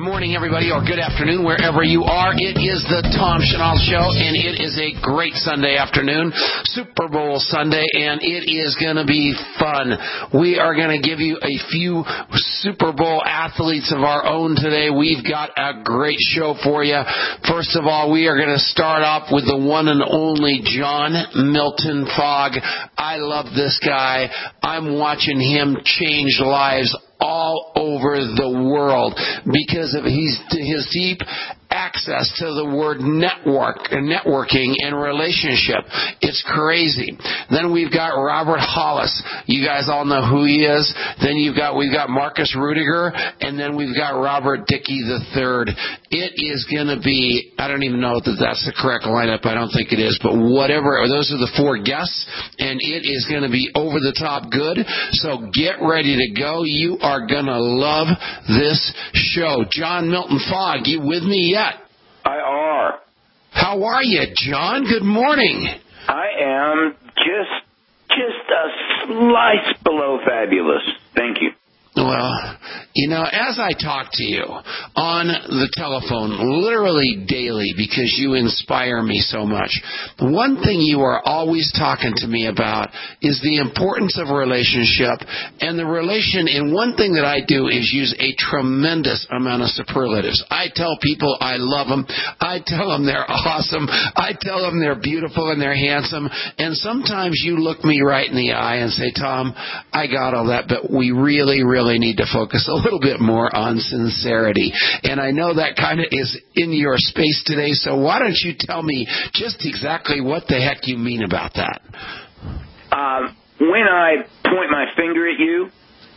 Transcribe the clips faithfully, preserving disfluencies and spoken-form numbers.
morning, everybody, or good afternoon, wherever you are. It is the Tom Chenal Show, and it is a great Sunday afternoon, Super Bowl Sunday, and it is going to be fun. We are going to give you a few Super Bowl athletes of our own today. We've got a great show for you. First of all, we are going to start off with the one and only John Milton Fogg. I love this guy. I'm watching him change lives all over the world because of his, his deep access to the word network and networking and relationship. It's crazy. Then we've got Robert Hollis. You guys all know who he is. Then you've got we've got Marcus Rudiger, and then we've got Robert Dickey the third. It is going to be, I don't even know if that's the correct lineup. I don't think it is, but whatever. Those are the four guests, and it is going to be over the top good. So get ready to go. You are going to love this show. John Milton Fogg, you with me yet? I are. How are you, John? Good morning. I am just just a slice below fabulous. Thank you. Well, you know, as I talk to you on the telephone literally daily because you inspire me so much, one thing you are always talking to me about is the importance of a relationship and the relation. And one thing that I do is use a tremendous amount of superlatives. I tell people I love them. I tell them they're awesome. I tell them they're beautiful and they're handsome. And sometimes you look me right in the eye and say, Tom, I got all that, but we really, really need to focus a little bit more on sincerity. And I know that kind of is in your space today, so why don't you tell me just exactly what the heck you mean about that? Um, when I point my finger at you,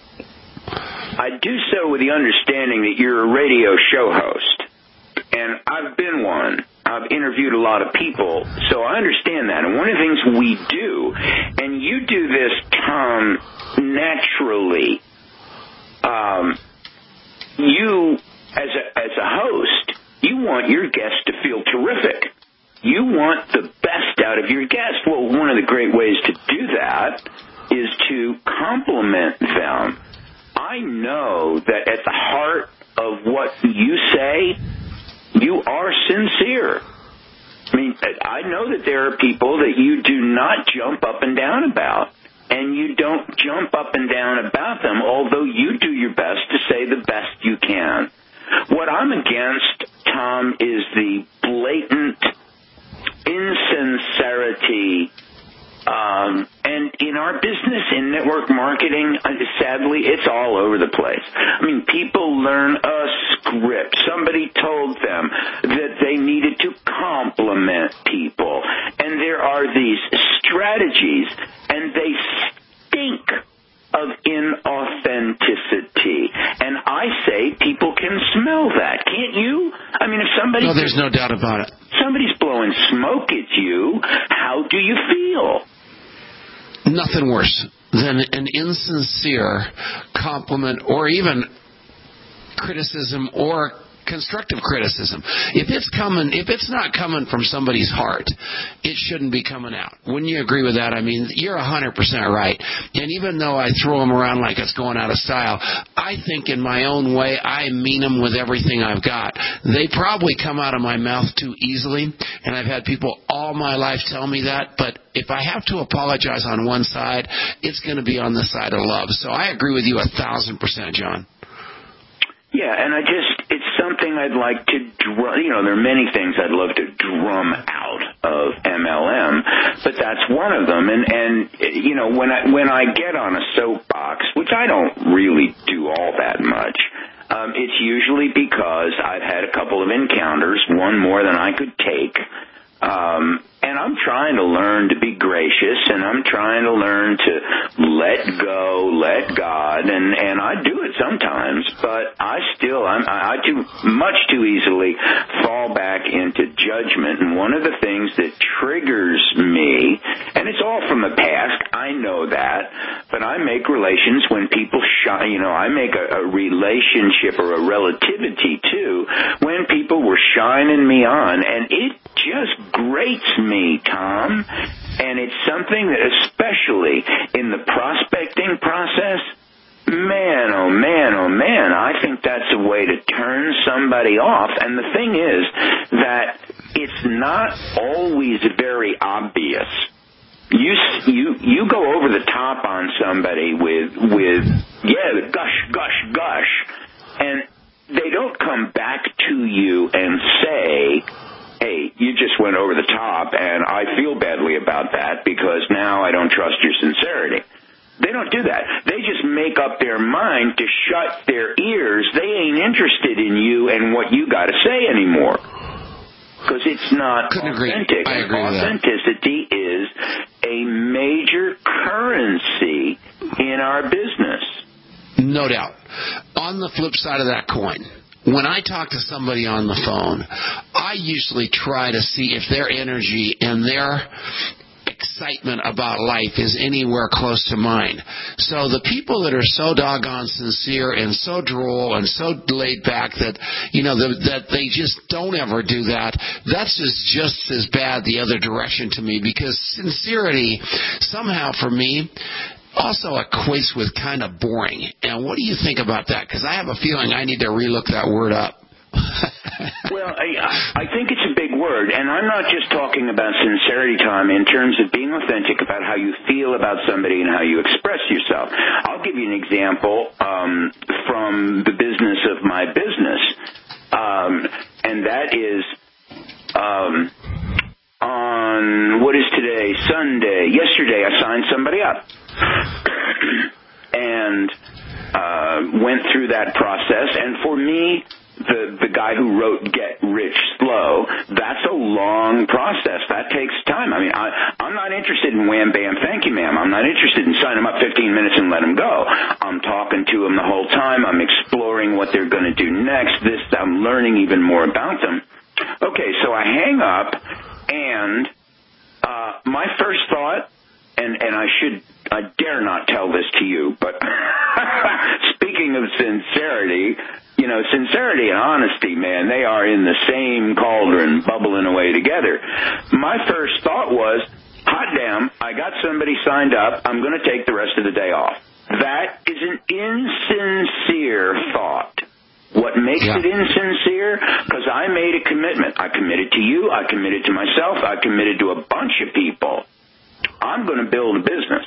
I do so with the understanding that you're a radio show host. And I've been one. I've interviewed a lot of people, so I understand that. And one of the things we do, and you do this, Tom, naturally, Um, you, as a, as a host, you want your guests to feel terrific. You want the best out of your guests. Well, one of the great ways to do that is to compliment them. I know that at the heart of what you say, you are sincere. I mean, I know that there are people that you do not jump up and down about. And you don't jump up and down about them, although you do your best to say the best you can. What I'm against, Tom, is the blatant insincerity. Um, and in our business, in network marketing, sadly, it's all over the place. I mean, people learn a script. Somebody told them that they needed to compliment people. And there are these strategies, and they stink of inauthenticity. And I say people can smell that. Can't you? I mean, if somebody... No, there's no doubt about it. Somebody's blowing smoke at you, how do you feel? Nothing worse than an insincere compliment or even criticism or constructive criticism. If it's coming, if it's not coming from somebody's heart, it shouldn't be coming out. Wouldn't you agree with that? I mean, you're one hundred percent right. And even though I throw them around like it's going out of style, I think in my own way, I mean them with everything I've got. They probably come out of my mouth too easily, and I've had people all my life tell me that, but if I have to apologize on one side, it's going to be on the side of love. So I agree with you a thousand percent, John. Yeah, and I just, it's something I'd like to drum, you know, there are many things I'd love to drum out of M L M, but that's one of them. And, and you know, when I, when I get on a soapbox, which I don't really do all that much, um, it's usually because I've had a couple of encounters, one more than I could take, um, and I'm trying to learn to be gracious, and I'm trying to learn to let go, let God, and, and I do it sometimes, but I still, I'm, I too much too easily fall back into judgment, and one of the things that triggers me, and it's all from the past, I know that, but I make relations when people shine, you know, I make a, a relationship or a relativity, too, when people were shining me on, and it just grates me, Tom, and it's something that especially in the prospecting process, man, oh man, oh man, I think that's a way to turn somebody somebody off. And the thing is that it's not always very obvious. You you you go over the top on somebody with with yeah gush gush gush, and they don't come back to you and say, hey, you just went over the top, and I feel badly about that because now I don't trust your sincerity. They don't do that. They just make up their mind to shut their ears. They ain't interested in you and what you got to say anymore because it's not Couldn't authentic. Agree. I agree with Authenticity that. is a major currency in our business. No doubt. On the flip side of that coin, when I talk to somebody on the phone, I usually try to see if their energy and their excitement about life is anywhere close to mine. So the people that are so doggone sincere and so droll and so laid back that, you know, the, that they just don't ever do that, that's just, just as bad the other direction to me, because sincerity somehow for me also equates with kind of boring. And what do you think about that? Because I have a feeling I need to relook that word up. Well, I, I think it's a big word, and I'm not just talking about sincerity, Tom, in terms of being authentic about how you feel about somebody and how you express yourself. I'll give you an example um, from the business of my business, um, and that is um, on, what is today, Sunday. Yesterday I signed somebody up and uh, went through that process, and for me, The the guy who wrote Get Rich Slow, that's a long process. That takes time. I mean, I, I'm not interested in wham, bam, thank you, ma'am. I'm not interested in signing them up fifteen minutes and let them go. I'm talking to them the whole time. I'm exploring what they're going to do next. This, I'm learning even more about them. Okay, so I hang up, and uh, my first thought, and, and I should, I dare not tell this to you, but speaking of sincerity, you know, sincerity and honesty, man, they are in the same cauldron, bubbling away together. My first thought was, hot damn, I got somebody signed up. I'm going to take the rest of the day off. That is an insincere thought. What makes yeah. it insincere? Because I made a commitment. I committed to you. I committed to myself. I committed to a bunch of people. I'm going to build a business.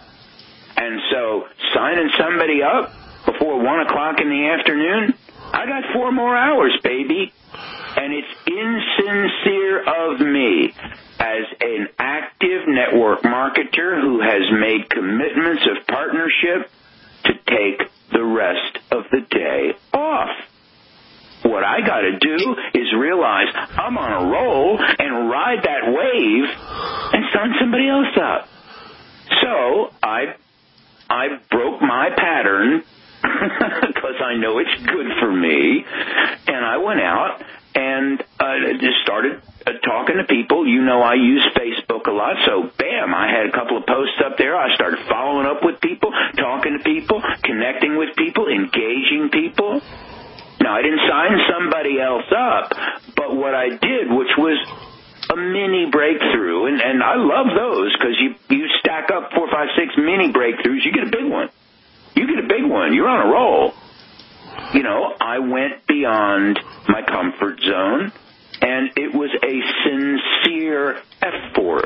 And so signing somebody up before one o'clock in the afternoon, I got four more hours, baby. And it's insincere of me as an active network marketer who has made commitments of partnership to take the rest of the day off. What I got to do is realize I'm on a roll and ride that wave and sign somebody else up. So I I broke my pattern because I know it's good for me, and I went out and uh, just started uh, talking to people. You know, I use Facebook a lot, so bam, I had a couple of posts up there. I started following up with people, talking to people, connecting with people, engaging people. Now, I didn't sign somebody else up, but what I did, which was a mini breakthrough, and, and I love those because you, you stack up four, five, six mini breakthroughs, you get a big one. You get a big one. You're on a roll. You know, I went beyond my comfort zone, and it was a sincere effort.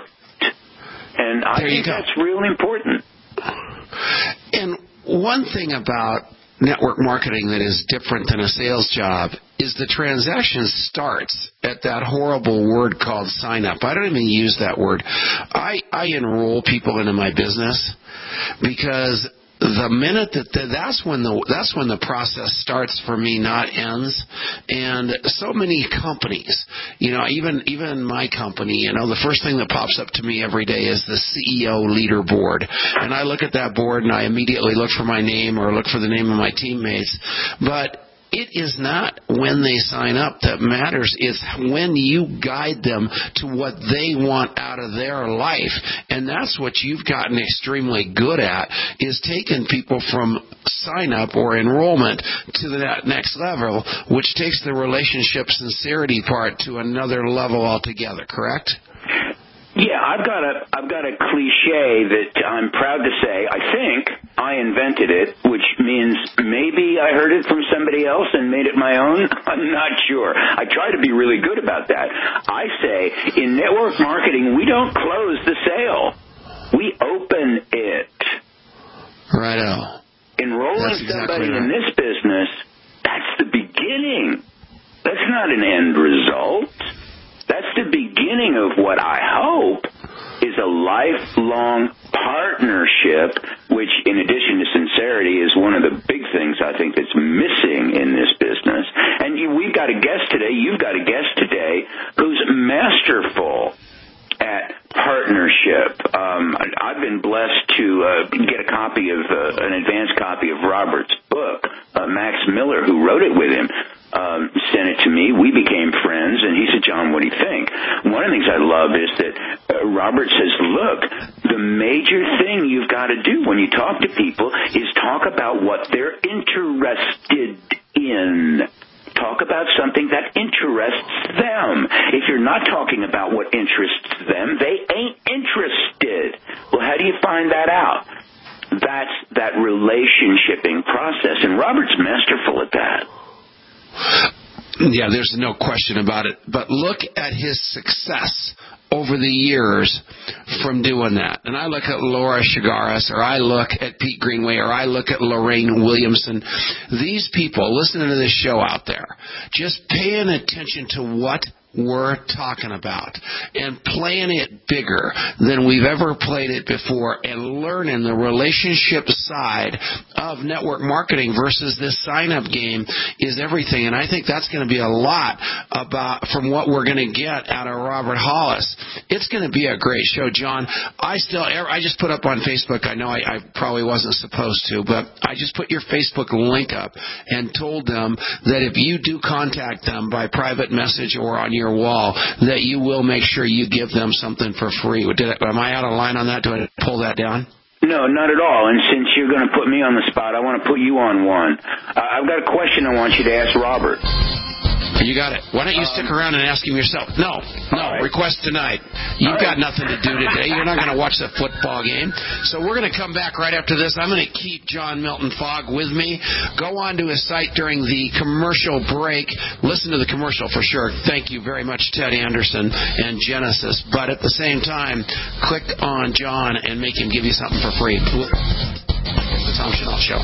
And I there think that's really important. And one thing about network marketing that is different than a sales job is the transaction starts at that horrible word called sign up. I don't even use that word. I, I enroll people into my business because the minute that the, that's when the that's when the process starts for me, not ends. And so many companies, you know, even even my company, you know, the first thing that pops up to me every day is the C E O leaderboard, and I look at that board and I immediately look for my name or look for the name of my teammates, but it is not when they sign up that matters. It's when you guide them to what they want out of their life. And that's what you've gotten extremely good at, is taking people from sign up or enrollment to that next level, which takes the relationship sincerity part to another level altogether, correct? Yeah, I've got a I've got a cliche that I'm proud to say, I think, I invented it, which means maybe I heard it from somebody else and made it my own. I'm not sure. I try to be really good about that. I say, in network marketing, we don't close the sale. We open it. Righto. Enrolling exactly somebody right. in this business, that's the beginning. That's not an end result. That's the beginning of what I hope is a lifelong partnership, which, in addition to sincerity, is one of the big things I think that's missing in this business. And you, we've got a guest today, you've got a guest today, who's masterful at partnership. Um, I've been blessed to uh, get a copy of, uh, an advanced copy of Robert's book. Uh, Max Miller, who wrote it with him, um, sent it to me. We became friends, and he said, John, what do you think? One of the things I love is that uh, Robert says, look, the major thing you've got to do when you talk to people is talk about what they're interested in. Talk about something that interests them. If you're not talking about what interests them, they ain't interested. Well, how do you find that out? That's that relationshiping process, and Robert's masterful at that. Yeah, there's no question about it. But look at his success over the years from doing that. And I look at Laura Chigaris, or I look at Pete Greenway, or I look at Lorraine Williamson. These people listening to this show out there, just paying attention to what we're talking about and playing it bigger than we've ever played it before, and learning the relationship side of network marketing versus this sign-up game is everything. And I think that's going to be a lot about from what we're going to get out of Robert Hollis. It's going to be a great show, John. I still, I just put up on Facebook, I know I, I probably wasn't supposed to, but I just put your Facebook link up and told them that if you do contact them by private message or on your wall, that you will make sure you give them something for free. Did I, am I out of line on that? Do I pull that down? No, not at all. And since you're going to put me on the spot, I want to put you on one. Uh, I've got a question I want you to ask Robert. You got it. Why don't you um, stick around and ask him yourself? No, no, right. Request tonight. You've all got right. nothing to do today. You're not going to watch the football game. So we're going to come back right after this. I'm going to keep John Milton Fogg with me. Go on to his site during the commercial break. Listen to the commercial for sure. Thank you very much, Ted Anderson and Genesis. But at the same time, click on John and make him give you something for free. The Tom Chanel Show.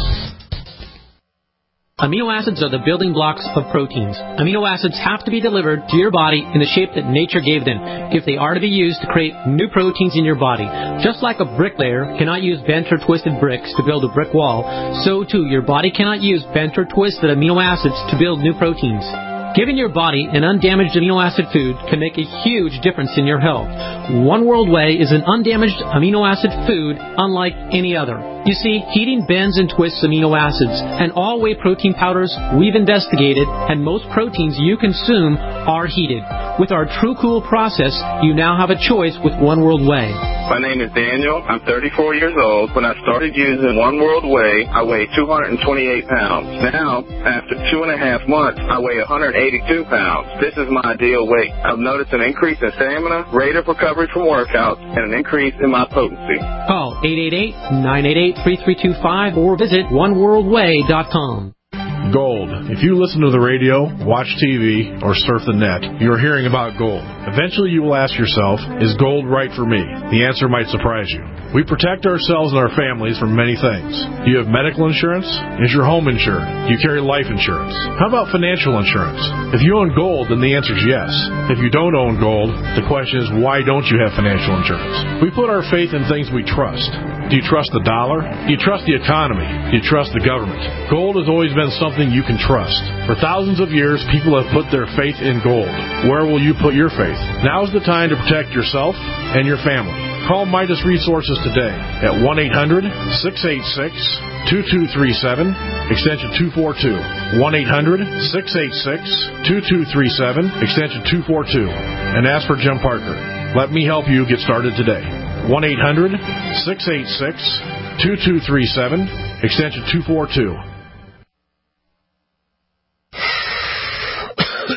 Amino acids are the building blocks of proteins. Amino acids have to be delivered to your body in the shape that nature gave them if they are to be used to create new proteins in your body. Just like a bricklayer cannot use bent or twisted bricks to build a brick wall, so too your body cannot use bent or twisted amino acids to build new proteins. Giving your body an undamaged amino acid food can make a huge difference in your health. One World Whey is an undamaged amino acid food unlike any other. You see, heating bends and twists amino acids, and all whey protein powders we've investigated, and most proteins you consume are heated. With our True Cool process, you now have a choice with One World Whey. My name is Daniel. I'm thirty-four years old. When I started using One World Whey, I weighed two hundred twenty-eight pounds. Now, after two and a half months, I weigh one hundred eighty-two pounds. This is my ideal weight. I've noticed an increase in stamina, rate of recovery from workouts, and an increase in my potency. Call eight eight eight, nine eight eight, three three two five or visit one world way dot com. Gold. If you listen to the radio, watch T V, or surf the net, you are hearing about gold. Eventually you will ask yourself, is gold right for me? The answer might surprise you. We protect ourselves and our families from many things. Do you have medical insurance? Is your home insured? Do you carry life insurance? How about financial insurance? If you own gold, then the answer is yes. If you don't own gold, the question is, why don't you have financial insurance? We put our faith in things we trust. Do you trust the dollar? Do you trust the economy? Do you trust the government? Gold has always been something you can trust. For thousands of years, people have put their faith in gold. Where will you put your faith? Now's the time to protect yourself and your family. Call Midas Resources today at one eight hundred, six eight six, two two three seven, extension two four two. one eight hundred, six eight six, two two three seven, extension two four two. And ask for Jim Parker. Let me help you get started today. one eight hundred, six eight six, two two three seven, extension two four two.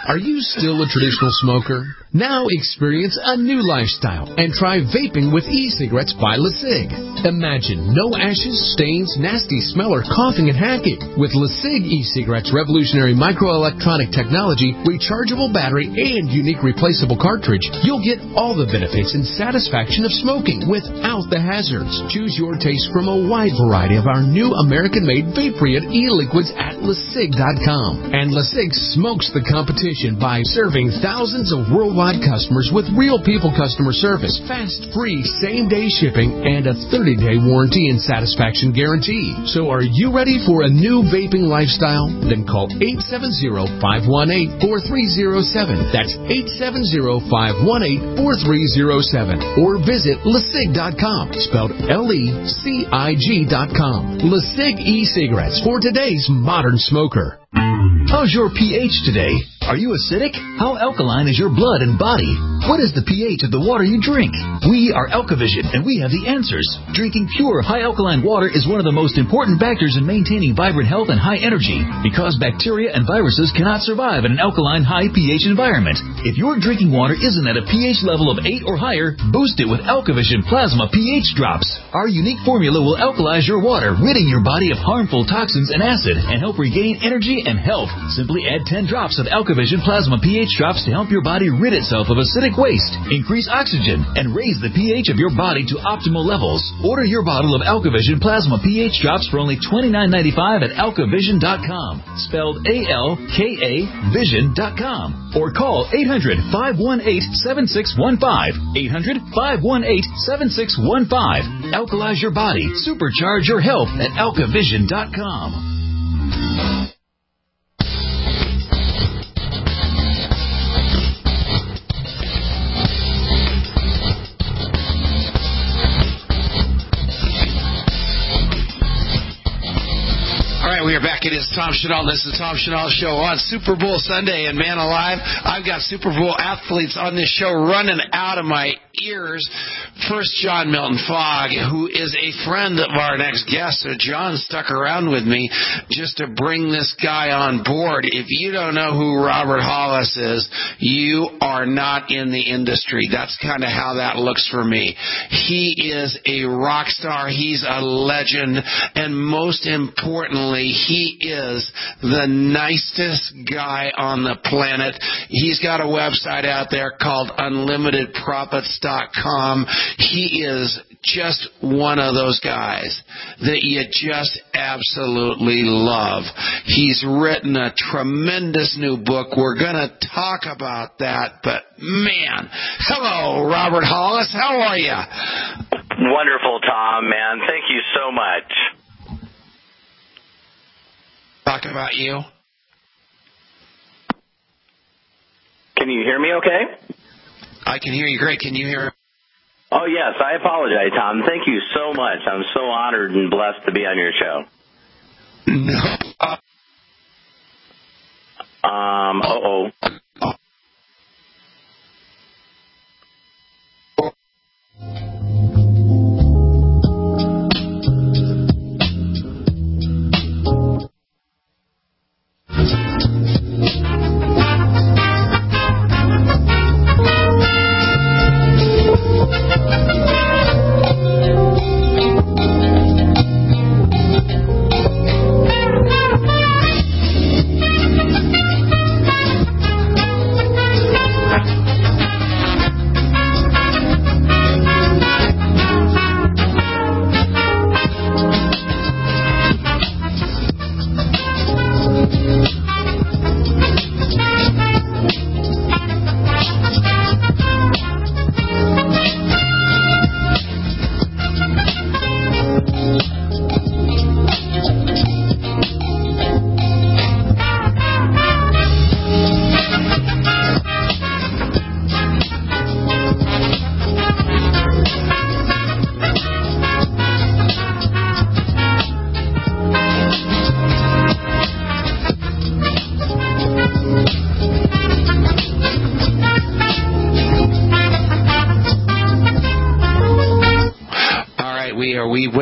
Are you still a traditional smoker? Now experience a new lifestyle and try vaping with e-cigarettes by LeSig. Imagine no ashes, stains, nasty smell, or coughing and hacking. With LeSig e-cigarettes' revolutionary microelectronic technology, rechargeable battery, and unique replaceable cartridge, you'll get all the benefits and satisfaction of smoking without the hazards. Choose your taste from a wide variety of our new American-made Vaporeon e-liquids at LeSig dot com. And LeSig smokes the competition by serving thousands of worldwide customers with real people customer service, fast, free, same-day shipping, and a thirty-day warranty and satisfaction guarantee. So are you ready for a new vaping lifestyle? Then call eight seven zero, five one eight, four three zero seven. That's eight seven zero, five one eight, four three zero seven. Or visit LeSig dot com, spelled L E C I G dot com. LeSig e-cigarettes for today's modern smoker. How's your pH today? Are you acidic? How alkaline is your blood and body? What is the pH of the water you drink? We are AlkaVision, and we have the answers. Drinking pure, high alkaline water is one of the most important factors in maintaining vibrant health and high energy, because bacteria and viruses cannot survive in an alkaline, high pH environment. If your drinking water isn't at a pH level of eight or higher, boost it with AlkaVision Plasma pH Drops. Our unique formula will alkalize your water, ridding your body of harmful toxins and acid, and help regain energy and health. Simply add ten drops of AlkaVision Plasma pH Drops to help your body rid itself of acidic waste, increase oxygen, and raise the pH of your body to optimal levels. Order your bottle of AlkaVision Plasma pH Drops for only twenty-nine ninety-five at alka vision dot com, spelled A L K A vision dot com, or call eight hundred, five one eight, seven six one five, eight hundred, five one eight, seven six one five. Alkalize your body, supercharge your health at alka vision dot com. We are back. It is Tom Chenault. This is Tom Chenault Show on Super Bowl Sunday. And man alive, I've got Super Bowl athletes on this show running out of my ears. First, John Milton Fogg, who is a friend of our next guest. So John stuck around with me just to bring this guy on board. If you don't know who Robert Hollis is, you are not in the industry. That's kind of how that looks for me. He is a rock star. He's a legend. And most importantly, he is the nicest guy on the planet. He's got a website out there called unlimited profits dot com. He is just one of those guys that you just absolutely love. He's written a tremendous new book. We're going to talk about that, but man, hello, Robert Hollis. How are you? Wonderful, Tom, man. Thank you so much. Talk about you. Can you hear me okay? I can hear you great. Can you hear? Oh, yes. I apologize, Tom. Thank you so much. I'm so honored and blessed to be on your show. No. Um, uh-oh.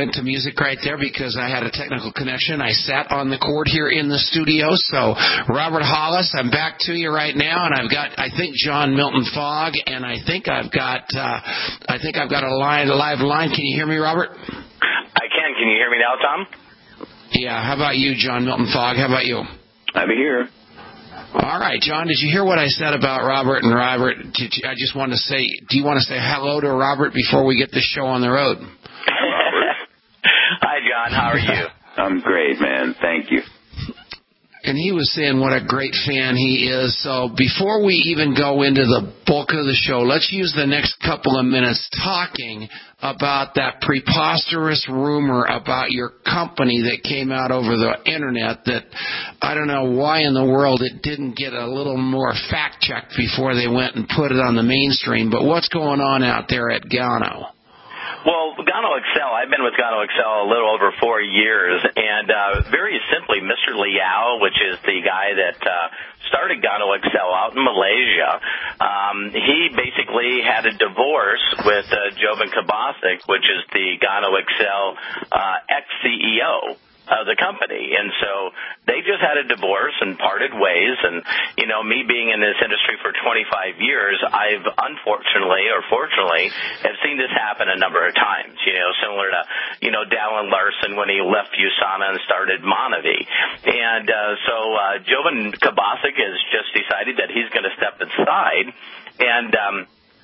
went to music right there because I had a technical connection. I sat on the cord here in the studio. So, Robert Hollis, I'm back to you right now, and I've got, I think, John Milton Fogg, and I think I've got, uh, I think I've got a line, a live line. Can you hear me, Robert? I can. Can you hear me now, Tom? Yeah. How about you, John Milton Fogg? How about you? I'm here. All right, John, did you hear what I said about Robert and Robert? Did you, I just want to say, do you want to say hello to Robert before we get this show on the road? Hi, John. How are you? I'm great, man. Thank you. And he was saying what a great fan he is. So before we even go into the bulk of the show, let's use the next couple of minutes talking about that preposterous rumor about your company that came out over the internet that I don't know why in the world it didn't get a little more fact-checked before they went and put it on the mainstream. But what's going on out there at Gano? Well, Gano Excel, I've been with Gano Excel a little over four years, and uh, very simply, Mister Liao, which is the guy that uh, started Gano Excel out in Malaysia, um, he basically had a divorce with uh, Jovan Kabasic, which is the Gano Excel uh, ex-C E O of the company. And so they just had a divorce and parted ways. And, you know, me being in this industry for twenty-five years, I've unfortunately or fortunately have seen this happen a number of times, you know, similar to, you know, Dallin Larson when he left USANA and started Monavi. And uh, so uh, Jovan Kabasic has just decided that he's going to step aside. And um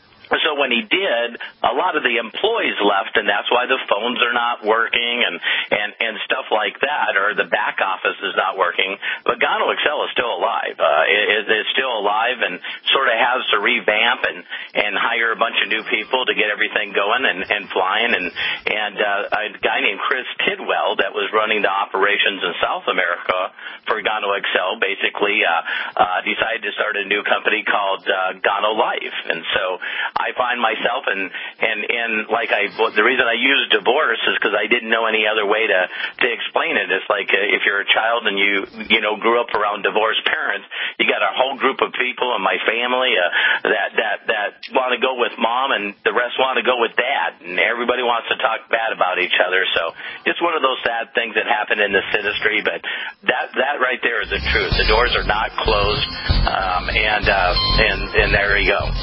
So when he did, a lot of the employees left, and that's why the phones are not working and, and, and stuff like that, or the back office is not working. But Gano Excel is still alive. Uh, it, it's still alive and sort of has to revamp and, and hire a bunch of new people to get everything going and, and flying. And, and uh, a guy named Chris Tidwell that was running the operations in South America for Gano Excel basically uh, uh, decided to start a new company called uh, Gano Life. And so I find myself, and, and, and like I, the reason I use divorce is because I didn't know any other way to, to explain it. It's like uh, if you're a child and you, you know, grew up around divorced parents, you got a whole group of people in my family uh, that, that, that want to go with mom and the rest want to go with dad. And everybody wants to talk bad about each other. So it's one of those sad things that happen in this industry, but that, that right there is the truth. The doors are not closed, um, and, uh, and, and there you go.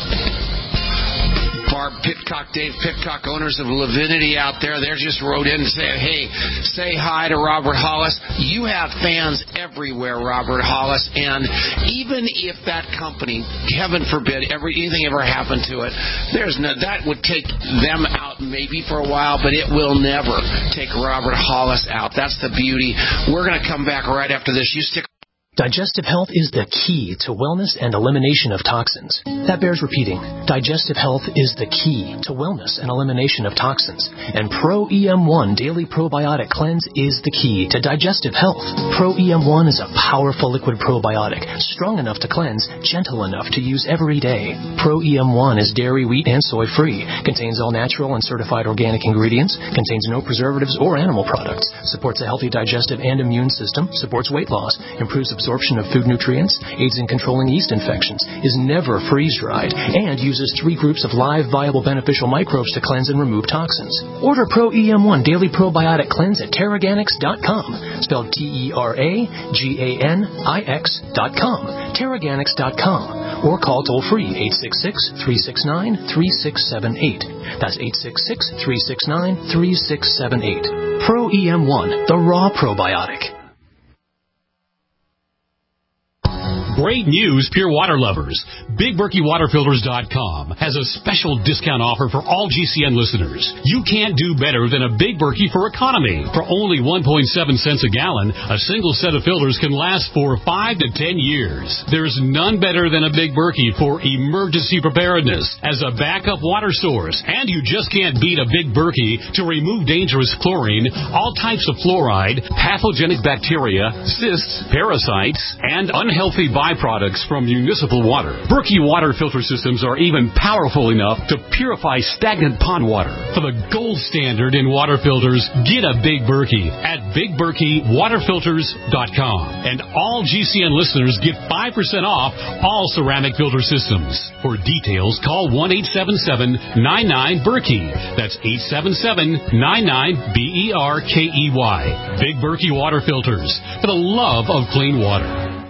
Barb Pitcock, Dave Pitcock, owners of Lavinity out there, they just wrote in and said, hey, say hi to Robert Hollis. You have fans everywhere, Robert Hollis, and even if that company, heaven forbid, every, anything ever happened to it, there's no, that would take them out maybe for a while, but it will never take Robert Hollis out. That's the beauty. We're going to come back right after this. You stick. Digestive health is the key to wellness and elimination of toxins. That bears repeating. Digestive health is the key to wellness and elimination of toxins. And Pro E M one Daily Probiotic Cleanse is the key to digestive health. Pro E M one is a powerful liquid probiotic, strong enough to cleanse, gentle enough to use every day. Pro E M one is dairy, wheat, and soy free, contains all natural and certified organic ingredients, contains no preservatives or animal products, supports a healthy digestive and immune system, supports weight loss, improves absorption absorption of food nutrients, aids in controlling yeast infections, is never freeze-dried, and uses three groups of live, viable, beneficial microbes to cleanse and remove toxins. Order Pro E M one Daily Probiotic Cleanse at Teraganix dot com, spelled T E R A G A N I X dot com, Teraganix dot com, or call toll-free eight six six, three six nine, three six seven eight. That's eight six six, three six nine, three six seven eight. Pro E M one, the raw probiotic. Great news, Pure Water lovers. Big Berkey Water Filters dot com has a special discount offer for all G C N listeners. You can't do better than a Big Berkey for economy. For only one point seven cents a gallon, a single set of filters can last for five to ten years. There's none better than a Big Berkey for emergency preparedness as a backup water source. And you just can't beat a Big Berkey to remove dangerous chlorine, all types of fluoride, pathogenic bacteria, cysts, parasites, and unhealthy viruses byproducts from municipal water. Berkey water filter systems are even powerful enough to purify stagnant pond water. For the gold standard in water filters, get a Big Berkey at big berkey water filters dot com. And all G C N listeners get five percent off all ceramic filter systems. For details, call one eight seven seven nine nine Berkey. That's eight seven seven nine nine B E R K E Y. Big Berkey water filters, for the love of clean water.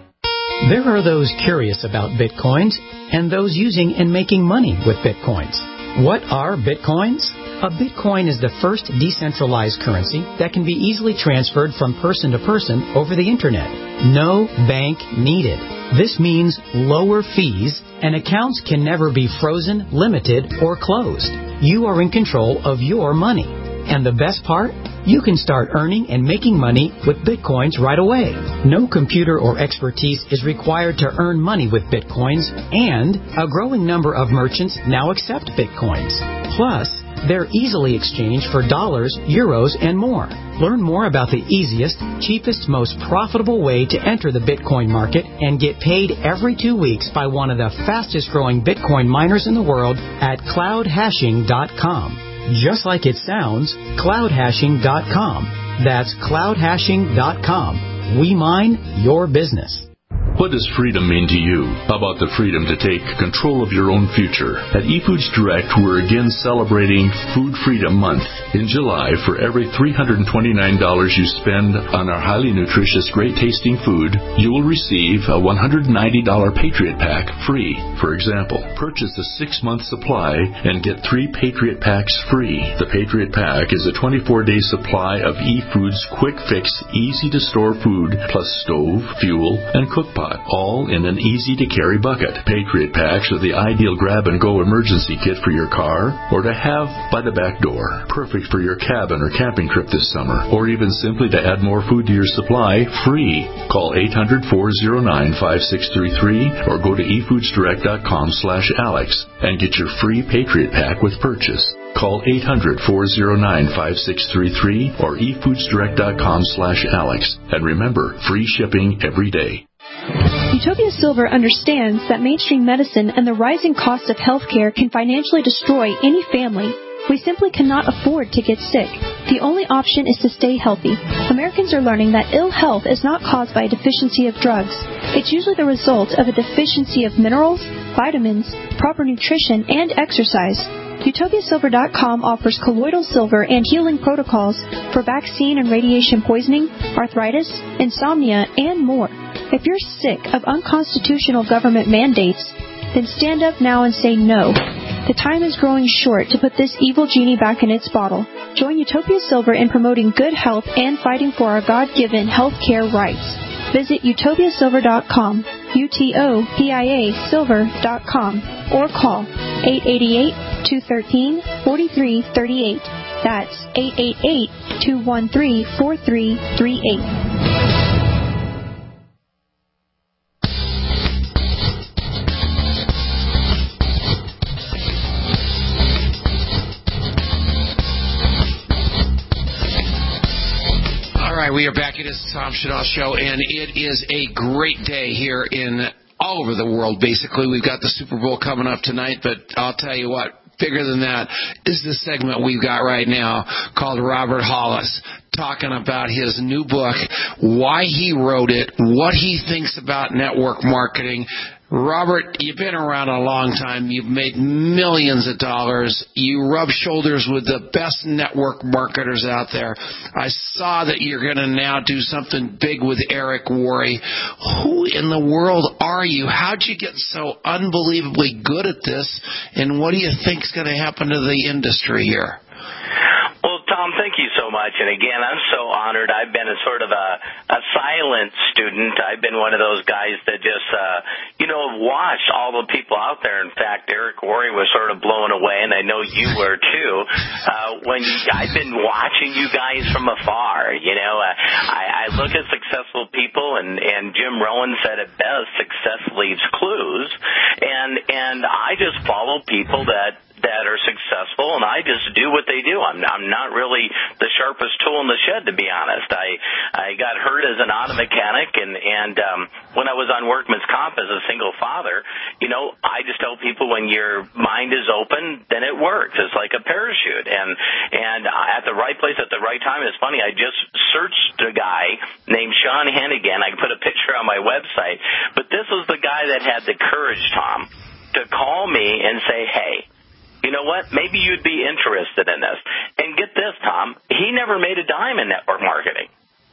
There are those curious about Bitcoins and those using and making money with Bitcoins. What are Bitcoins? A Bitcoin is the first decentralized currency that can be easily transferred from person to person over the Internet. No bank needed. This means lower fees, and accounts can never be frozen, limited, or closed. You are in control of your money. And the best part? You can start earning and making money with Bitcoins right away. No computer or expertise is required to earn money with Bitcoins, and a growing number of merchants now accept Bitcoins. Plus, they're easily exchanged for dollars, euros, and more. Learn more about the easiest, cheapest, most profitable way to enter the Bitcoin market and get paid every two weeks by one of the fastest growing Bitcoin miners in the world at cloud hashing dot com. Just like it sounds, cloud hashing dot com. That's cloud hashing dot com. We mine your business. What does freedom mean to you? How about the freedom to take control of your own future? At eFoods Direct, we're again celebrating Food Freedom Month. In July, for every three hundred twenty-nine dollars you spend on our highly nutritious, great-tasting food, you will receive a one hundred ninety dollars Patriot Pack free. For example, purchase a six-month supply and get three Patriot Packs free. The Patriot Pack is a twenty-four day supply of eFoods quick-fix, easy-to-store food, plus stove, fuel, and cook pot, all in an easy-to-carry bucket. Patriot Packs are the ideal grab-and-go emergency kit for your car or to have by the back door. Perfect for your cabin or camping trip this summer, or even simply to add more food to your supply free. Call eight hundred, four oh nine, five six three three or go to e foods direct dot com slash alex and get your free Patriot Pack with purchase. Call eight hundred, four oh nine, five six three three or e foods direct dot com slash alex. And remember, free shipping every day. Utopia Silver understands that mainstream medicine and the rising cost of healthcare can financially destroy any family. We simply cannot afford to get sick. The only option is to stay healthy. Americans are learning that ill health is not caused by a deficiency of drugs. It's usually the result of a deficiency of minerals, vitamins, proper nutrition, and exercise. Utopia Silver dot com offers colloidal silver and healing protocols for vaccine and radiation poisoning, arthritis, insomnia, and more. If you're sick of unconstitutional government mandates, then stand up now and say no. The time is growing short to put this evil genie back in its bottle. Join Utopia Silver in promoting good health and fighting for our God-given health care rights. Visit Utopia Silver dot com, U T O P I A Silver dot com, or call eight eight eight, two one three, four three three eight. That's eight eight eight, two one three, four three three eight. We are back. It is the Tom Chanel Show, and it is a great day here in all over the world, basically. We've got the Super Bowl coming up tonight, but I'll tell you what, bigger than that is the segment we've got right now called Robert Hollis, talking about his new book, why he wrote it, what he thinks about network marketing. Robert, you've been around a long time. You've made millions of dollars. You rub shoulders with the best network marketers out there. I saw that you're going to now do something big with Eric Worre. Who in the world are you? How'd you get so unbelievably good at this? And what do you think's going to happen to the industry here? Well, Tom, thank you so much. And again, I'm so honored. I've been a sort of a, a silent student. I've been one of those guys that just, uh, you know, watched all the people out there. In fact, Eric Worre was sort of blown away, and I know you were too. Uh, when you, I've been watching you guys from afar. You know, uh, I, I look at successful people, and, and Jim Rohn said it best: success leaves clues. And and I just follow people that. that are successful, and I just do what they do. I'm, I'm not really the sharpest tool in the shed, to be honest. I I got hurt as an auto mechanic, and and um, when I was on workman's comp as a single father, you know, I just tell people when your mind is open, then it works. It's like a parachute, and and at the right place at the right time. It's funny. I just searched a guy named Sean Hennigan. I put a picture on my website, but this was the guy that had the courage, Tom, to call me and say, hey, you know what, maybe you'd be interested in this. And get this, Tom, he never made a dime in network marketing.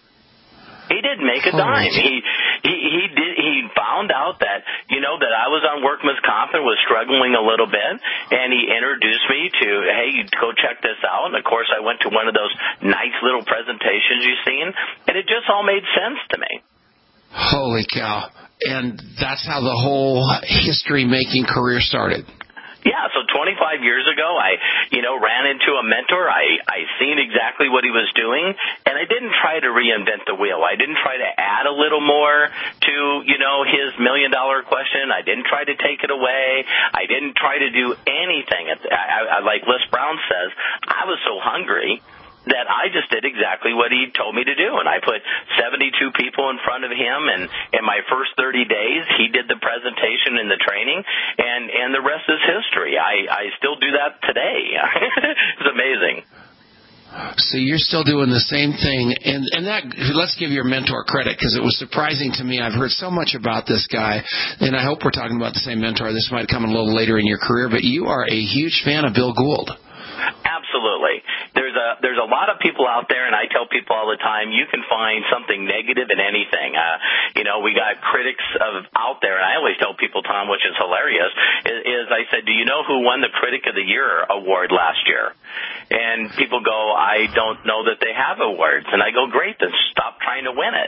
He didn't make a dime. He he he did. He found out that, you know, that I was on workman's comp and was struggling a little bit, and he introduced me to, hey, you go check this out. And of course, I went to one of those nice little presentations you've seen, and it just all made sense to me. Holy cow. And that's how the whole history-making career started. Yeah, so twenty-five years ago, I, you know, ran into a mentor. I, I seen exactly what he was doing, and I didn't try to reinvent the wheel. I didn't try to add a little more to, you know, his million-dollar question. I didn't try to take it away. I didn't try to do anything. I, I, like Les Brown says, I was so hungry that I just did exactly what he told me to do. And I put seventy-two people in front of him, and in my first thirty days, he did the presentation and the training, and, and the rest is history. I, I still do that today. It's amazing. So you're still doing the same thing, and and that, let's give your mentor credit, because it was surprising to me. I've heard so much about this guy, and I hope we're talking about the same mentor. This might come a little later in your career, but you are a huge fan of Bill Gould. Absolutely. There's a there's a lot of people out there, and I tell people all the time, you can find something negative in anything. Uh, you know, we got critics of out there, and I always tell people, Tom, which is hilarious, is, is I said, do you know who won the Critic of the Year award last year? And people go, I don't know that they have awards. And I go, great, then stop trying to win it.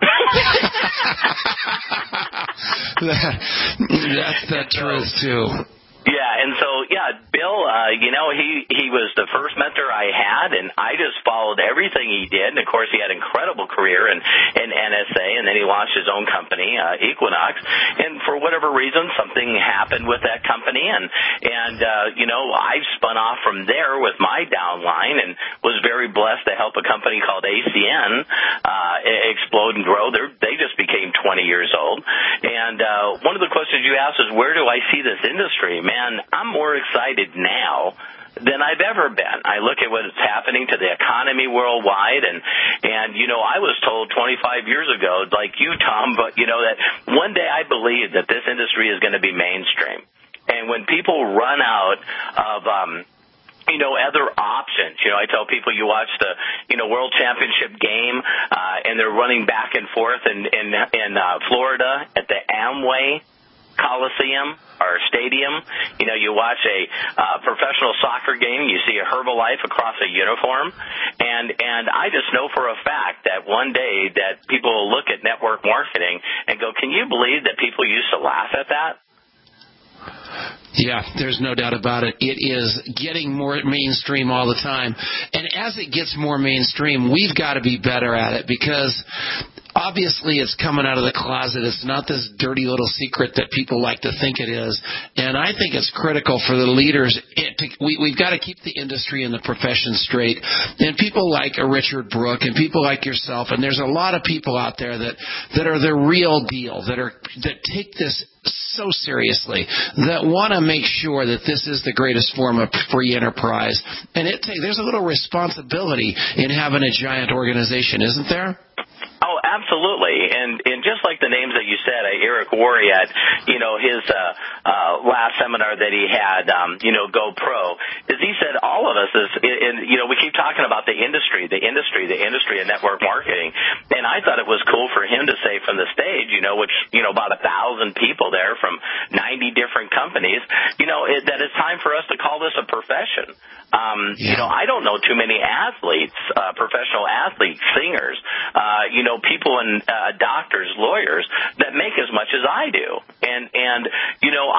that, that's the truth, too. Yeah, and so, yeah, Bill, uh, you know, he, he was the first mentor I had, and I just followed everything he did. And, of course, he had an incredible career in, in N S A, and then he launched his own company, uh, Equinox. And for whatever reason, something happened with that company, and, and uh, you know, I spun off from there with my downline and was very blessed to help a company called A C N uh, explode and grow. They're, they just became twenty years old. And uh, one of the questions you asked is, where do I see this industry? Man, And I'm more excited now than I've ever been. I look at what's happening to the economy worldwide, and, and you know, I was told twenty-five years ago, like you, Tom, but, you know, that one day I believe that this industry is going to be mainstream. And when people run out of um, you know, other options. You know, I tell people you watch the, you know, World Championship game, uh, and they're running back and forth in, in, in uh, Florida at the Amway Coliseum or stadium. You know, you watch a uh, professional soccer game, you see a Herbalife across a uniform, and and I just know for a fact that one day that people will look at network marketing and go, can you believe that people used to laugh at that? Yeah, there's no doubt about it. It is getting more mainstream all the time. And as it gets more mainstream, we've got to be better at it, because obviously it's coming out of the closet. It's not this dirty little secret that people like to think it is. And I think it's critical for the leaders. It, to, we, we've got to keep the industry and the profession straight. And people like a Richard Brooke and people like yourself, and there's a lot of people out there that, that are the real deal, that are that take this so seriously, that want to make sure that this is the greatest form of free enterprise. And it there's a little responsibility in having a giant organization, isn't there? Oh, absolutely. And and just like the names that you said, uh, Eric Worre at, you know, his uh, uh, last seminar that he had, um, you know, GoPro, is he said all of us is, and, you know, we keep talking about the industry, the industry, the industry of network marketing. And I thought it was cool for him to say from the stage, you know, which, you know, about a thousand people there from ninety different companies, you know, it, that it's time for us to call this a profession. Um, yeah. You know, I don't know too many athletes, uh, professional athletes, singers, uh, you know, people and uh, doctors, lawyers that make as much as I do. And, and, you know, I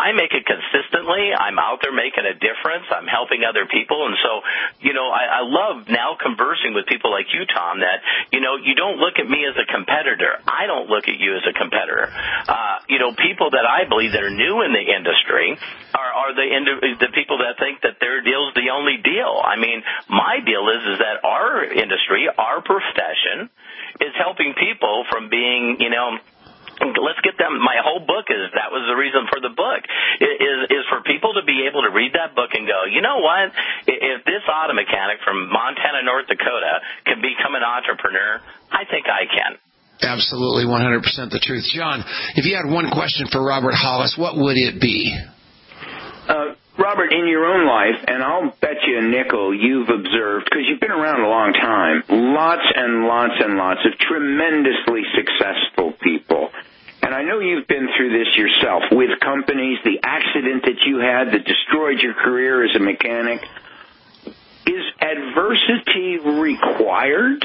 I make it consistently. I'm out there making a difference. I'm helping other people. And so, you know, I, I love now conversing with people like you, Tom, that, you know, you don't look at me as a competitor. I don't look at you as a competitor. Uh, you know, people that I believe that are new in the industry are, are the, the people that think that their deal's the only deal. I mean, my deal is, is that our industry, our profession, is helping people from being, you know, let's get them. My whole book is that was the reason for the book is is for people to be able to read that book and go, you know what? If this auto mechanic from Montana, North Dakota can become an entrepreneur, I think I can. Absolutely, one hundred percent the truth. John, if you had one question for Robert Hollis, what would it be? Uh, Robert, in your own life, and I'll bet you a nickel you've observed, because you've been around a long time, lots and lots and lots of tremendously successful people. And I know you've been through this yourself with companies, the accident that you had that destroyed your career as a mechanic. Is adversity required?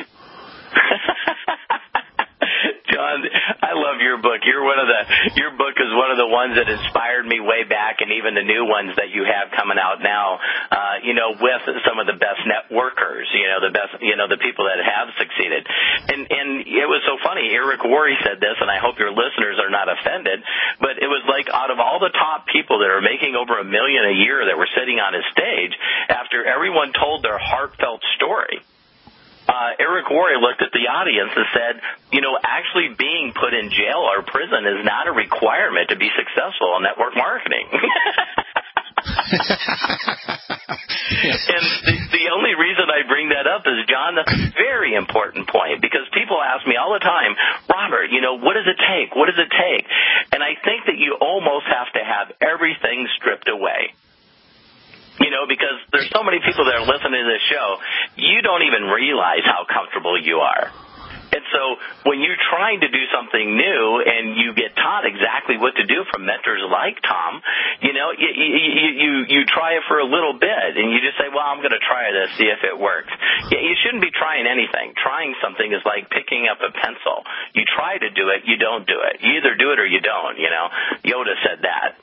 John, I love your book. You're one of the your book is one of the ones that inspired me way back, and even the new ones that you have coming out now. Uh, you know, with some of the best networkers, you know, the best, you know, the people that have succeeded. And and it was so funny. Eric Worre said this, and I hope your listeners are not offended. But it was like out of all the top people that are making over a million a year that were sitting on his stage, after everyone told their heartfelt story. Uh, Eric Worre looked at the audience and said, you know, actually being put in jail or prison is not a requirement to be successful in network marketing. And the, the only reason I bring that up is, John, that's a very important point, because people ask me all the time, Robert, you know, what does it take? What does it take? And I think that you almost have to have everything stripped away. You know, because there's so many people that are listening to this show, you don't even realize how comfortable you are. And so when you're trying to do something new and you get taught exactly what to do from mentors like Tom, you know, you, you, you, you try it for a little bit and you just say, well, I'm going to try this, see if it works. You shouldn't be trying anything. Trying something is like picking up a pencil. You try to do it, you don't do it. You either do it or you don't, you know. Yoda said that.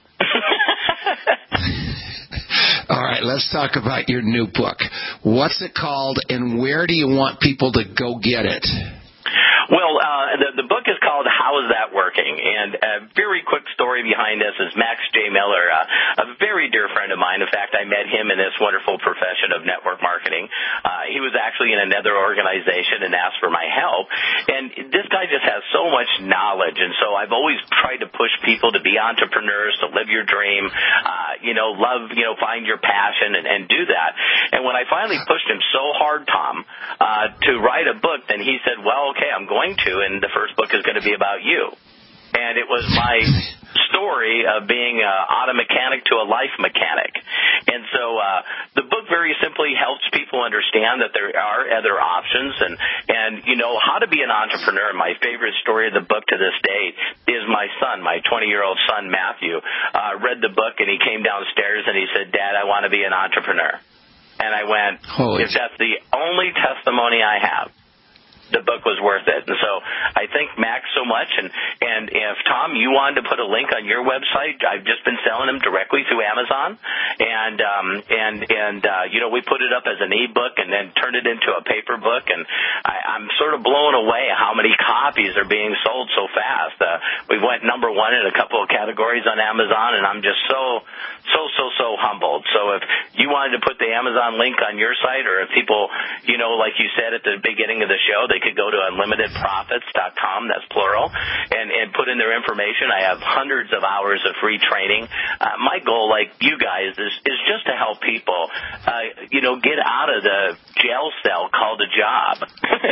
All right, let's talk about your new book. What's it called, and where do you want people to go get it? Well, uh, the, the book is called How Is That Working? And a very quick story behind this is Max J. Miller, uh, a very dear friend of mine. In fact, I met him in this wonderful profession of network marketing. Uh, he was actually in another organization and asked for my help. And this guy just has so much knowledge. And so I've always tried to push people to be entrepreneurs, to live your dream, uh, you know, love, you know, find your passion and, and do that. And when I finally pushed him so hard, Tom, uh, to write a book, then he said, well, okay, I'm going to, and the first book is going to be about you. And it was my story of being an auto mechanic to a life mechanic. And so uh, the book very simply helps people understand that there are other options and, and, you know, how to be an entrepreneur. My favorite story of the book to this day is my son, my twenty-year-old son, Matthew, uh, read the book, and he came downstairs and he said, Dad, I want to be an entrepreneur. And I went, Holy if that's the only testimony I have, the book was worth it. And so I thank Max so much. And, and if, Tom, you wanted to put a link on your website, I've just been selling them directly through Amazon. And, um, and, and uh, you know, we put it up as an e-book and then turned it into a paper book. And I, I'm sort of blown away how many copies are being sold so fast. Uh, we went number one in a couple of categories on Amazon, and I'm just so, so, so, so humbled. So if you wanted to put the Amazon link on your site, or if people, you know, like you said at the beginning of the show, they could go to unlimited profits dot com, that's plural, and, and put in their information. I have hundreds of hours of free training. Uh, my goal, like you guys, is, is just to help people, uh, you know, get out of the jail cell called a job.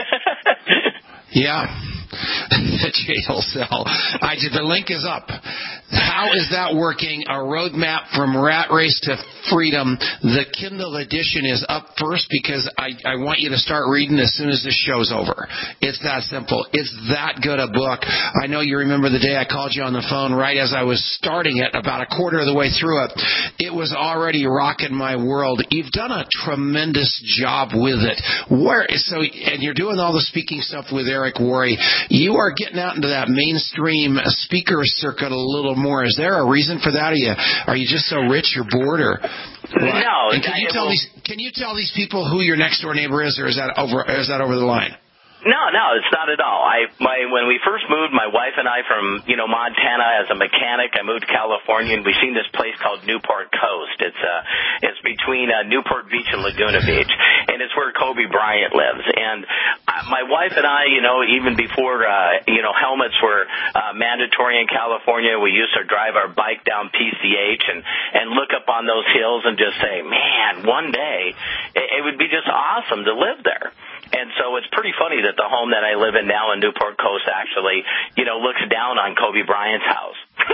Yeah. The jail cell. I did, the link is up. How is that working? A roadmap from rat race to freedom. The Kindle edition is up first because I, I want you to start reading as soon as this show's over. It's that simple. It's that good a book. I know you remember the day I called you on the phone right as I was starting it, about a quarter of the way through it. It was already rocking my world. You've done a tremendous job with it. Where so, and you're doing all the speaking stuff with Eric Worre. You are getting out into that mainstream speaker circuit a little more. Is there a reason for that? Are you are you just so rich you're bored, or what? No. And can you I, tell well, these can you tell these people who your next door neighbor is, or is that over is that over the line? No, no, it's not at all. I, my, when we first moved, my wife and I from, you know, Montana as a mechanic, I moved to California, and we seen this place called Newport Coast. It's, uh, it's between, uh, Newport Beach and Laguna Beach, and it's where Kobe Bryant lives. And uh, my wife and I, you know, even before, uh, you know, helmets were, uh, mandatory in California, we used to drive our bike down P C H and, and look up on those hills and just say, man, one day it, it would be just awesome to live there. And so it's pretty funny that the home that I live in now in Newport Coast actually, you know, looks down on Kobe Bryant's house.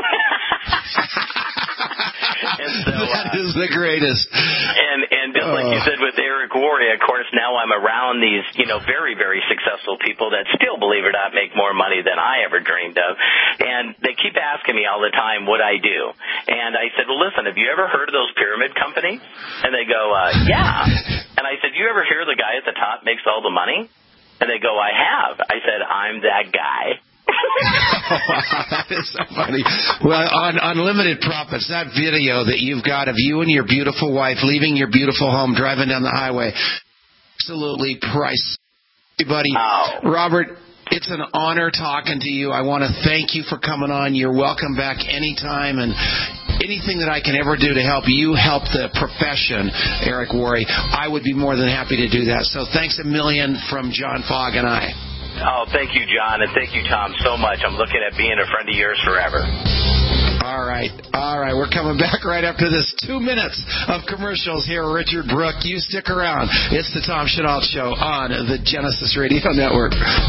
And so, that uh, is the greatest. And and just like you said with Eric Worre, of course, now I'm around these, you know, very, very successful people that still, believe it or not, make more money than I ever dreamed of. And they keep asking me all the time what I do. And I said, well, listen, have you ever heard of those pyramid companies? And they go, uh, yeah. And I said, you ever hear the guy at the top makes all the money? And they go, I have. I said, I'm that guy. That is so funny. Well, on Unlimited Profits, that video that you've got of you and your beautiful wife leaving your beautiful home, driving down the highway, absolutely priceless. Everybody, oh. Robert, it's an honor talking to you. I want to thank you for coming on. You're welcome back anytime, and anything that I can ever do to help you help the profession, Eric Worre, I would be more than happy to do that. So thanks a million from John Fogg and I. Oh, thank you, John, and thank you, Tom, so much. I'm looking at being a friend of yours forever. All right. All right. We're coming back right after this two minutes of commercials here. Richard Brooke, you stick around. It's the Tom Chenault Show on the Genesis Radio Network.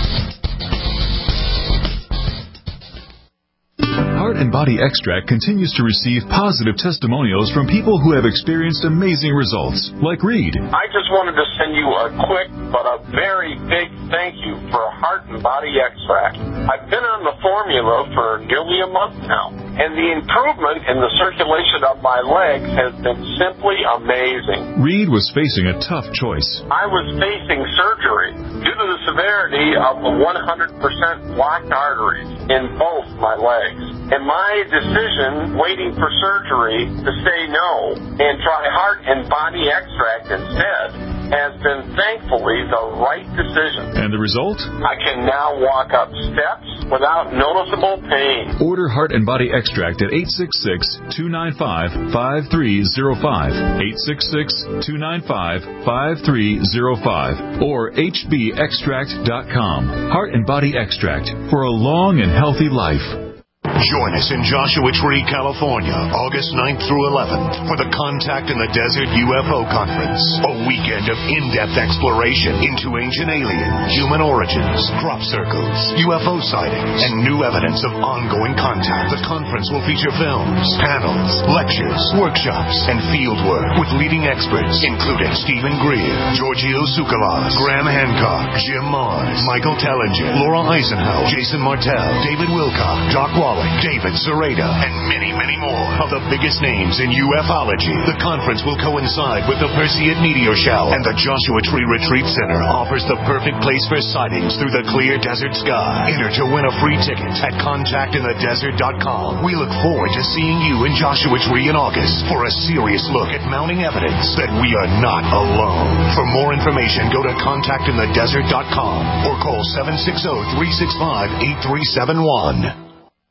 Heart and Body Extract continues to receive positive testimonials from people who have experienced amazing results, like Reed. I just wanted to send you a quick but a very big thank you for Heart and Body Extract. I've been on the formula for nearly a month now, and the improvement in the circulation of my legs has been simply amazing. Reed was facing a tough choice. I was facing surgery due to the severity of the one hundred percent blocked arteries in both my legs. And my decision, waiting for surgery, to say no and try Heart and Body Extract instead, has been thankfully the right decision. And the result? I can now walk up steps without noticeable pain. Order Heart and Body Extract at eight six six, two nine five, five three zero five, eight six six, two nine five, five three zero five, or h b extract dot com. Heart and Body Extract for a long and healthy life. Join us in Joshua Tree, California, August ninth through eleventh for the Contact in the Desert U F O Conference. A weekend of in-depth exploration into ancient aliens, human origins, crop circles, U F O sightings, and new evidence of ongoing contact. The conference will feature films, panels, lectures, workshops, and fieldwork with leading experts, including Stephen Greer, Giorgio Tsoukalos, Graham Hancock, Jim Mars, Michael Tellinger, Laura Eisenhower, Jason Martell, David Wilcock, Doc Wallach, David Sereda, and many, many more of the biggest names in ufology. The conference will coincide with the Perseid Meteor Shower, and the Joshua Tree Retreat Center offers the perfect place for sightings through the clear desert sky. Enter to win a free ticket at contact in the desert dot com. We look forward to seeing you in Joshua Tree in August for a serious look at mounting evidence that we are not alone. For more information, go to contact in the desert dot com or call seven six zero, three six five, eight three seven one.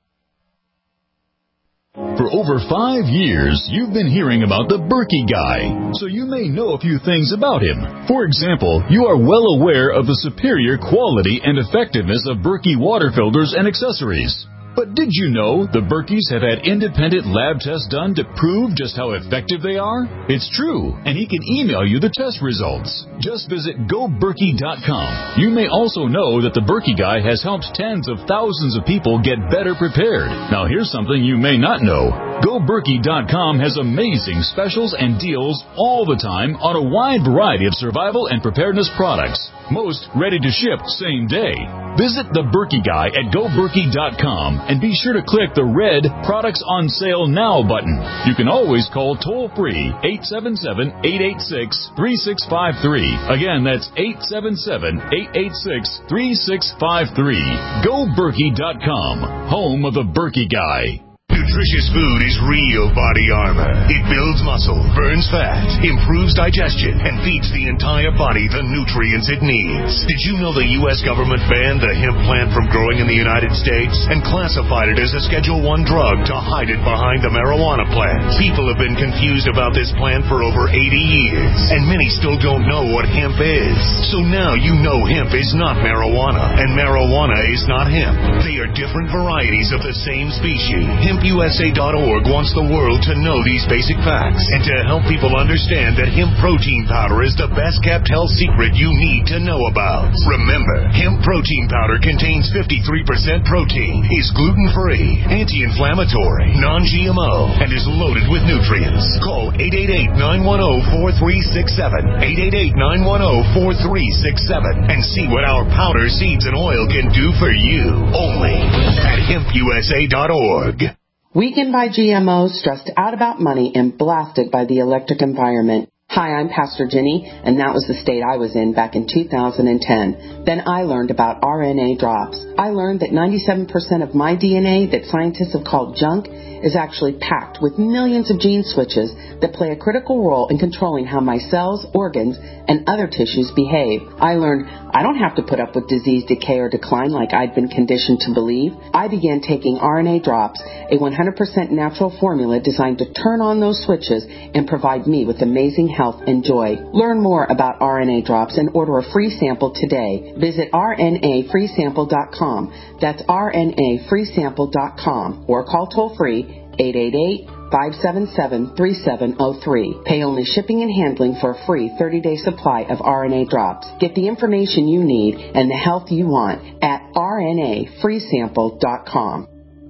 For over five years, you've been hearing about the Berkey Guy, so you may know a few things about him. For example, you are well aware of the superior quality and effectiveness of Berkey water filters and accessories. But did you know the Berkeys have had independent lab tests done to prove just how effective they are? It's true, and he can email you the test results. Just visit go berkey dot com. You may also know that the Berkey Guy has helped tens of thousands of people get better prepared. Now here's something you may not know. go berkey dot com has amazing specials and deals all the time on a wide variety of survival and preparedness products. Most ready to ship same day. Visit the Berkey Guy at go berkey dot com and be sure to click the red Products on Sale Now button. You can always call toll-free eight seven seven, eight eight six, three six five three. Again, that's eight seven seven, eight eight six, three six five three. go berkey dot com, home of the Berkey Guy. Nutritious food is real body armor. It builds muscle, burns fat, improves digestion, and feeds the entire body the nutrients it needs. Did you know the U S government banned the hemp plant from growing in the United States and classified it as a Schedule one drug to hide it behind the marijuana plant? People have been confused about this plant for over eighty years, and many still don't know what hemp is. So now you know hemp is not marijuana, and marijuana is not hemp. They are different varieties of the same species. hemp U S A dot org wants the world to know these basic facts and to help people understand that hemp protein powder is the best kept health secret you need to know about. Remember, hemp protein powder contains fifty-three percent protein, is gluten-free, anti-inflammatory, non-G M O, and is loaded with nutrients. Call eight eight eight, nine one zero, four three six seven, eight eight eight, nine one zero, four three six seven, and see what our powder, seeds, and oil can do for you. Only at hemp U S A dot org. Weakened by G M Os, stressed out about money, and blasted by the electric environment. Hi, I'm Pastor Jenny, and that was the state I was in back in two thousand ten. Then I learned about R N A drops. I learned that ninety-seven percent of my D N A that scientists have called junk is actually packed with millions of gene switches that play a critical role in controlling how my cells, organs, and other tissues behave. I learned I don't have to put up with disease, decay, or decline like I'd been conditioned to believe. I began taking R N A drops, a one hundred percent natural formula designed to turn on those switches and provide me with amazing health and joy. Learn more about R N A drops and order a free sample today. Visit R N A free sample dot com. That's R N A free sample dot com or call toll free eight eight eight, five seven seven, three seven zero three. Pay only shipping and handling for a free thirty-day supply of R N A drops. Get the information you need and the health you want at R N A free sample dot com.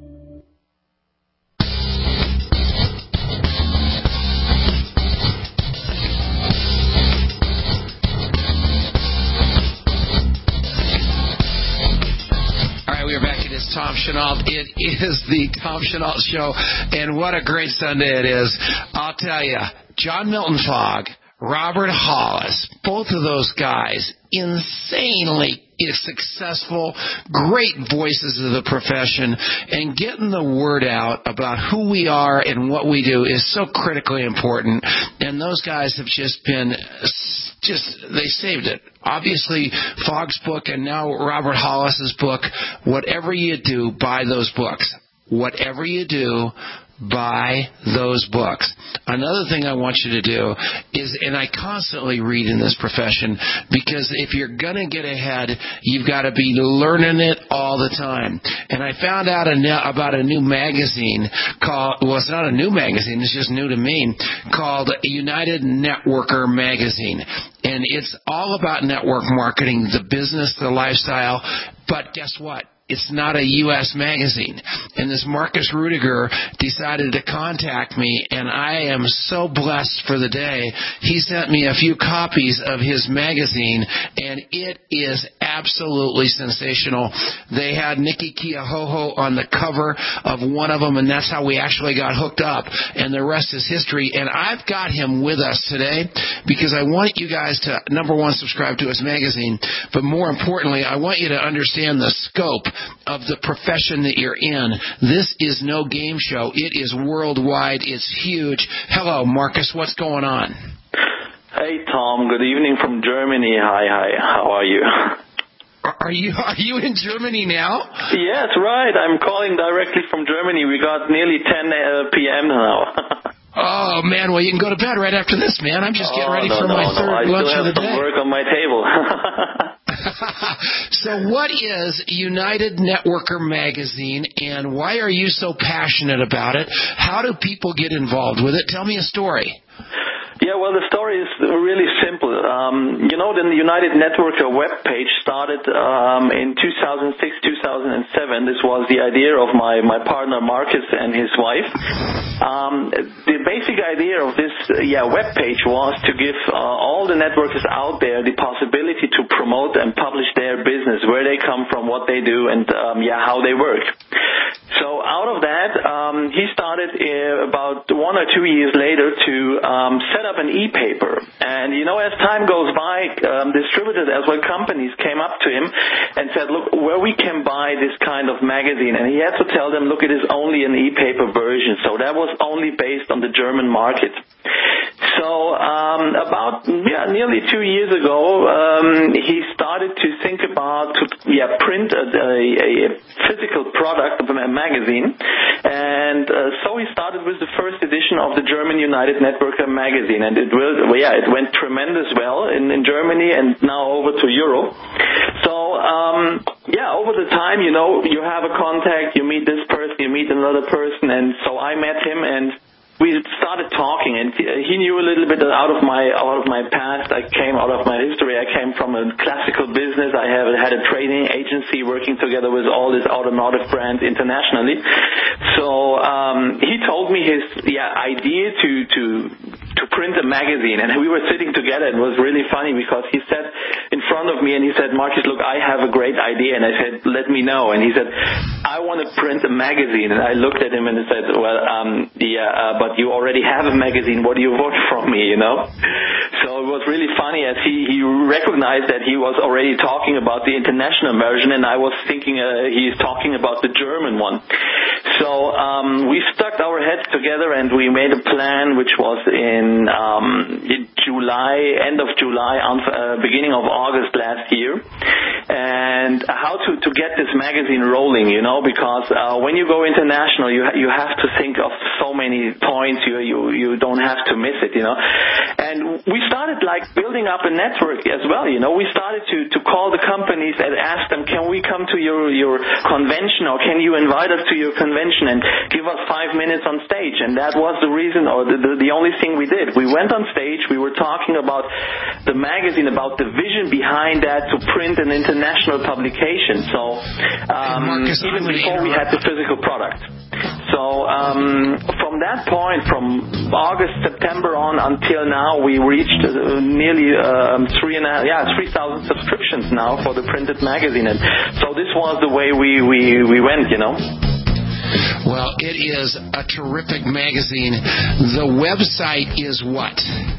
Tom Chenault. It is the Tom Chenault Show, and what a great Sunday it is. I'll tell you, John Milton Fogg, Robert Hollis, both of those guys, insanely successful, great voices of the profession, and getting the word out about who we are and what we do is so critically important, and those guys have just been just, they saved it. Obviously, Fogg's book and now Robert Hollis's book, whatever you do, buy those books. Whatever you do, buy those books. Another thing I want you to do is, and I constantly read in this profession, because if you're going to get ahead, you've got to be learning it all the time. And I found out a, about a new magazine called, well, it's not a new magazine, it's just new to me, called United Networker Magazine. And it's all about network marketing, the business, the lifestyle. But guess what? It's not a U S magazine. And this Marcus Rudiger decided to contact me, and I am so blessed for the day. He sent me a few copies of his magazine, and it is absolutely sensational. They had Nikki Keohoho on the cover of one of them, and that's how we actually got hooked up, and the rest is history. And I've got him with us today because I want you guys to, number one, subscribe to his magazine, but more importantly, I want you to understand the scope of the profession that you're in. This is no game show. It is worldwide. It's huge. Hello, Marcus. What's going on? Hey, Tom. Good evening from Germany. Hi, hi. How are you? Are you are you in Germany now? Yes, right. I'm calling directly from Germany. We got nearly ten p.m. now. Oh, man. Well, you can go to bed right after this, man. I'm just getting oh, ready no, for no, my no. third I lunch still of the have day. some work on my table. So what is United Networker Magazine, and why are you so passionate about it? How do people get involved with it? Tell me a story. Yeah, well, the story is really simple. Um, you know, the United Networker webpage started um, in two thousand six, two thousand seven. This was the idea of my, my partner Marcus and his wife. Um, the basic idea of this uh, yeah webpage was to give uh, all the networkers out there the possibility to promote and publish their business, where they come from, what they do, and um, yeah how they work. So out of that, um, he started uh, about one or two years later to um, set up an e-paper. And, you know, as time goes by, um, distributors as well companies came up to him and said, look, where we can buy this kind of magazine. And he had to tell them, look, it is only an e-paper version. So that was only based on the German market. So um, about yeah, nearly two years ago, um, he started to think about to yeah print a, a, a physical product of a magazine, and uh, so he started with the first edition of the German United Networker magazine, and it will well, yeah it went tremendous well in, in Germany and now over to Europe. So um, yeah, over the time, you know, you have a contact, you meet this person, you meet another person, and so I met him and we started talking, and he knew a little bit out of my out of my past. I came out of my history. I came from a classical business. I have had a trading agency working together with all these automotive brands internationally. So um, he told me his yeah idea to to to print a magazine, and we were sitting together. It was really funny because he sat in front of me and he said, "Marcus, look, I have a great idea." And I said, "Let me know." And he said, "I want to print a magazine." And I looked at him and I said, "Well, um, yeah, uh, but you already have a magazine. What do you want from me?" You know. So it was really funny as he he recognized that he was already talking about the international version, and I was thinking uh, he's talking about the German one. So um, we stuck our heads together and we made a plan, which was in, um, in July, end of July, uh, beginning of August last year, and how to, to get this magazine rolling, you know, because uh, when you go international, you ha- you have to think of so many points, you you you don't have to miss it, you know. And we started like building up a network as well, you know. We started to, to call the companies and ask them, can we come to your, your convention, or can you invite us to your convention and give us five minutes on stage? And that was the reason, or the, the, the only thing we did. We went on stage, we were talking about the magazine, about the vision behind that to print an international publication. So um, Marcus, even before we had the physical product. So um, from that point, from August, September on until now, we reached uh, nearly um, three and a half, yeah, three thousand subscriptions now for the printed magazine, and so this was the way we we we went, you know. Well, it is a terrific magazine. The website is what?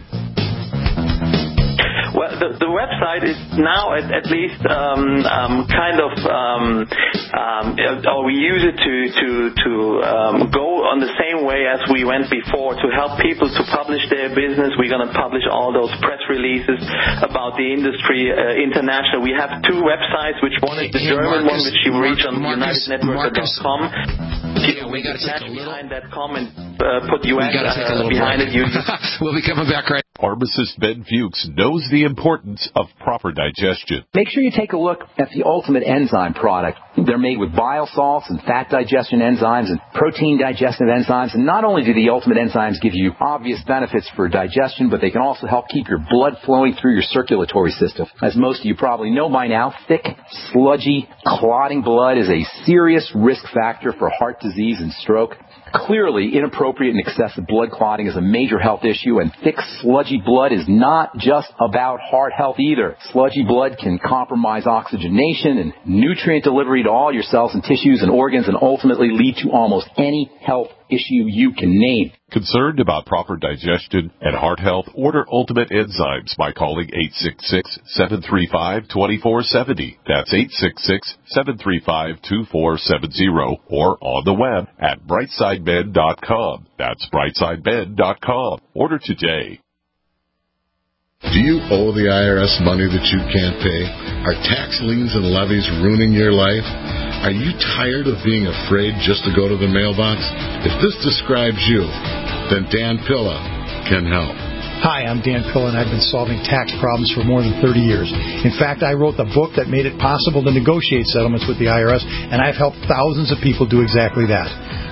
Well, the, the website is now at, at least um, um, kind of, um, um, or we use it to to to um, go on the same way as we went before, to help people to publish their business. We're going to publish all those press releases about the industry uh, international. We have two websites, which one is the hey, German Marcus, one, which you reach on United Networker dot com. Yeah, we got to take a little behind that com and uh, put U S uh, behind it. We'll be coming back right. Pharmacist Ben Fuchs knows the importance of proper digestion. Make sure you take a look at the Ultimate Enzyme product. They're made with bile salts and fat digestion enzymes and protein digestive enzymes. And not only do the Ultimate Enzymes give you obvious benefits for digestion, but they can also help keep your blood flowing through your circulatory system. As most of you probably know by now, thick, sludgy, clotting blood is a serious risk factor for heart disease and stroke. Clearly, inappropriate and excessive blood clotting is a major health issue, and thick, sludgy blood is not just about heart health either. Sludgy blood can compromise oxygenation and nutrient delivery to all your cells and tissues and organs, and ultimately lead to almost any health issue you can name. Concerned about proper digestion and heart health? Order Ultimate Enzymes by calling eight six six, seven three five, two four seven zero. That's eight six six, seven three five, two four seven zero, or on the web at brightside med dot com. That's brightside med dot com. Order today. Do you owe the I R S money that you can't pay? Are tax liens and levies ruining your life? Are you tired of being afraid just to go to the mailbox? If this describes you, then Dan Pilla can help. Hi, I'm Dan Pilla, and I've been solving tax problems for more than thirty years. In fact, I wrote the book that made it possible to negotiate settlements with the I R S, and I've helped thousands of people do exactly that.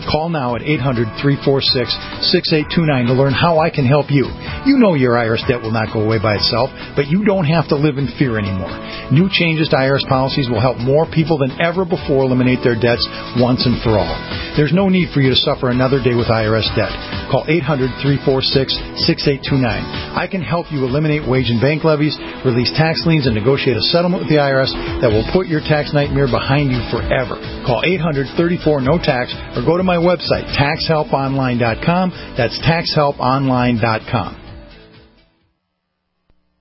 Call now at eight hundred, three four six, six eight two nine to learn how I can help you. You know your I R S debt will not go away by itself, but you don't have to live in fear anymore. New changes to I R S policies will help more people than ever before eliminate their debts once and for all. There's no need for you to suffer another day with I R S debt. Call eight hundred, three four six, six eight two nine. I can help you eliminate wage and bank levies, release tax liens, and negotiate a settlement with the I R S that will put your tax nightmare behind you forever. Call eight hundred, thirty-four, no tax or go to my website, tax help online dot com. That's tax help online dot com.